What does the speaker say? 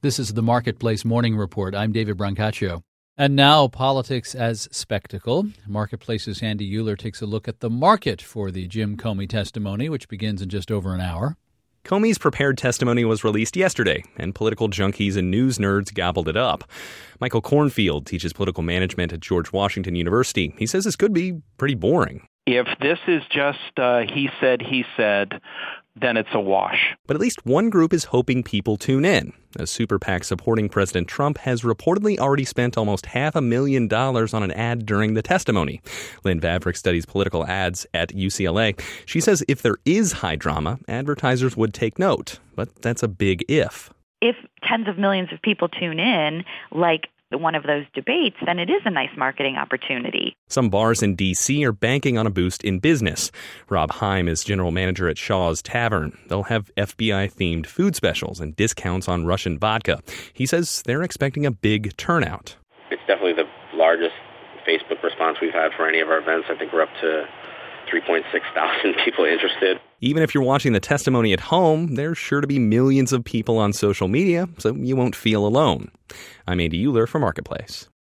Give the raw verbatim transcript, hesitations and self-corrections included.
This is the Marketplace Morning Report. I'm David Brancaccio. And now, politics as spectacle. Marketplace's Andy Uhler takes a look at the market for the Jim Comey testimony, which begins in just over an hour. Comey's prepared testimony was released yesterday, and political junkies and news nerds gobbled it up. Michael Kornfield teaches political management at George Washington University. He says this could be pretty boring. If this is just uh, he said, he said, then it's a wash. But at least one group is hoping people tune in. A super PAC supporting President Trump has reportedly already spent almost half a million dollars on an ad during the testimony. Lynn Vavrick studies political ads at U C L A. She says if there is high drama, advertisers would take note. But that's a big if. If tens of millions of people tune in, like one of those debates, then it is a nice marketing opportunity. Some bars in D C are banking on a boost in business. Rob Heim is general manager at Shaw's Tavern. They'll have F B I-themed food specials and discounts on Russian vodka. He says they're expecting a big turnout. It's definitely the largest Facebook response we've had for any of our events. I think we're up to three point six thousand people interested. Even if you're watching the testimony at home, there's sure to be millions of people on social media, so you won't feel alone. I'm Andy Uhler for Marketplace.